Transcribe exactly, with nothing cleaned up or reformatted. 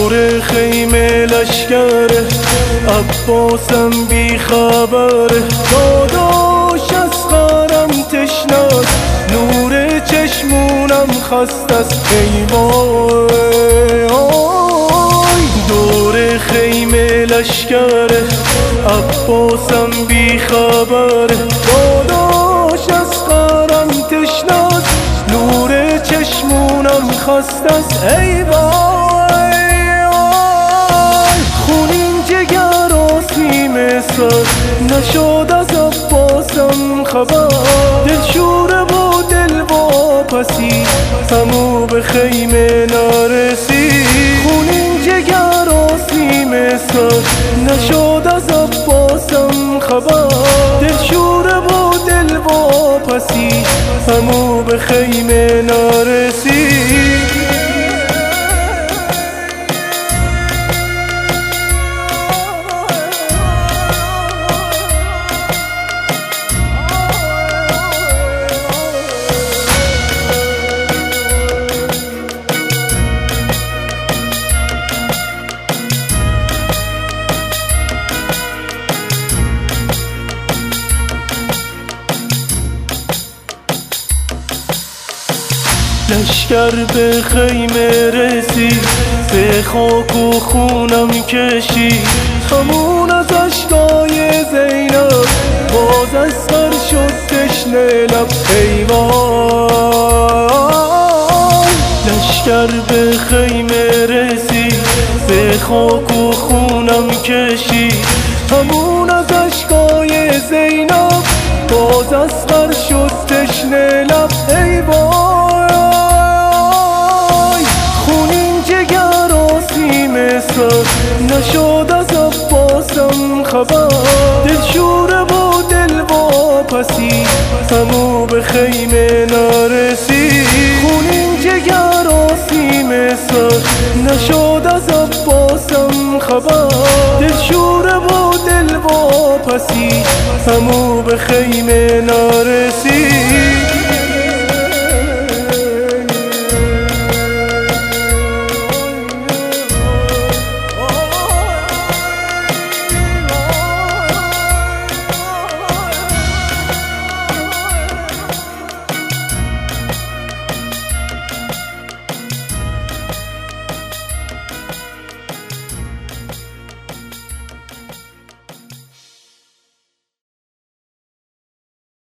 دور خیمه لشکره عباسم بی خبره، داداش از غرم تشناست نور چشمونم خست از ای وای. دور خیمه لشکره عباسم بی خبره، داداش از غرم تشناست نور چشمونم خست از ای وای. خونین جگر و سیم سر نشد از عباسم خبر، دل شوره و دل واپسی همو به خیمه نرسید. خونین جگر و سیم سر نشد از عباسم خبر، دل شوره و دل واپسی همو به خیمه نرسید. لشکر به خیمه رسید، به خاک و خونم کشید، همون از اشکای زینب باز از سر شد تشنه لب ای وای. لشکر به خیمه رسید، به خاک و خونم کشید، همون از اشکای زینب باز از سر شد تشنه لب ای وای. نشد از عباسم خبر، دل شوره و دل واپسی همو به خیمه نرسید. خونین جگر و سیم سر نشد از عباسم خبر، دل شوره و دل واپسی همو به خیمه نرسید.